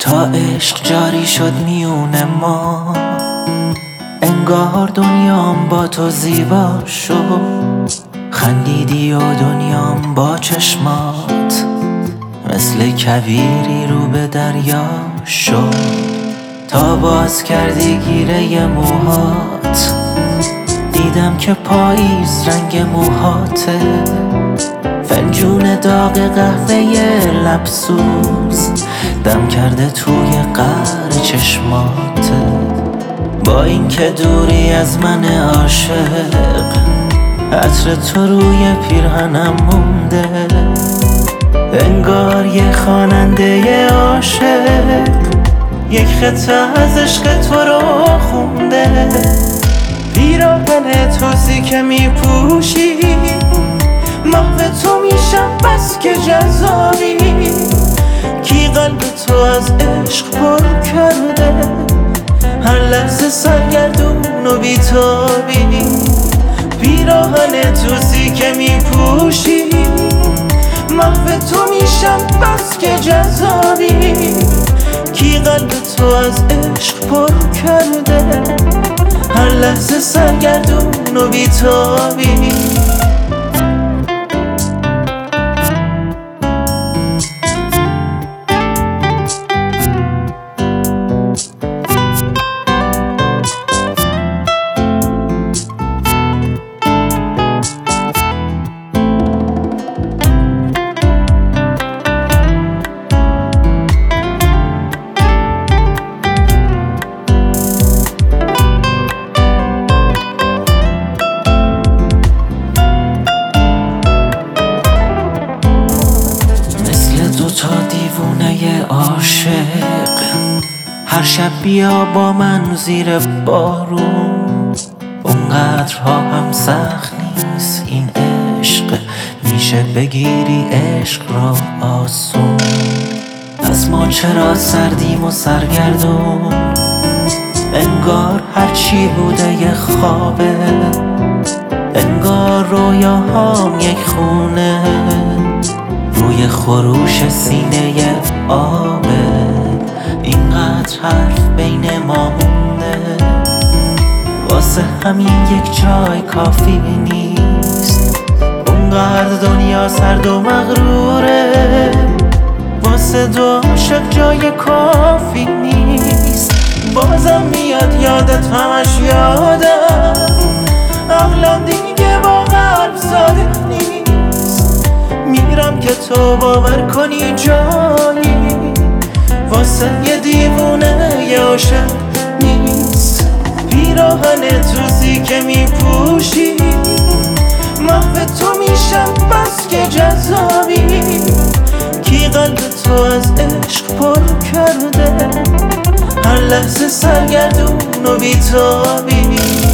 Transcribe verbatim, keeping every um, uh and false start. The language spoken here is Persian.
تا عشق جاری شد میون ما، انگار دنیام با تو زیبا شد. خندیدی و دنیام با چشمات مثل کویری رو به دریا شد. تا باز کردی گیره موهات، دیدم که پاییز رنگ موهاته. فنجون داغ قهوه لبسوز دم کرده توی قعر چشماته. با اینکه دوری از من عاشق، عطر تو روی پیرهنم مونده. انگار یه خواننده عاشق یک خطه از عشق تو رو خونده. پیراهن توزی که میپوشی، محو تو میشم بس که جذابی. کی قلب تو از عشق پر کرده، هر لحظه سرگردون و بیتابی. پیراهن توزی که میپوشی، محو تو میشم بس که جذابی. کی قلب تو از عشق پر کرده، هر لحظه سرگردون و بیتابی. تا دیوونه عاشق، هر شب بیا با من زیر بارون. اونقدرها هم سخت نیست این عشق، میشه بگیری عشق را آسون. از ما چرا سردیم و سرگردون، انگار هرچی بوده یه خوابه. انگار رویاهام یک خونه روی خروش سینه آبه. اینقدر حرف بین ما مونده، واسه همین یک جای کافی نیست. اونقدر دنیا سرد و مغروره، واسه دو عاشق جای کافی نیست. بازم میاد یادت همش یادم، عقلم دیگه با قلب ساده نیست. میرم که تو باور کنی جایی، واسه یه دیوونه یه عاشق نیست. پیراهن توزی که میپوشی، محو تو میشم بس که جذابی. کی قلب تو از عشق پر کرده، هر لحظه سرگردون و بیتابی.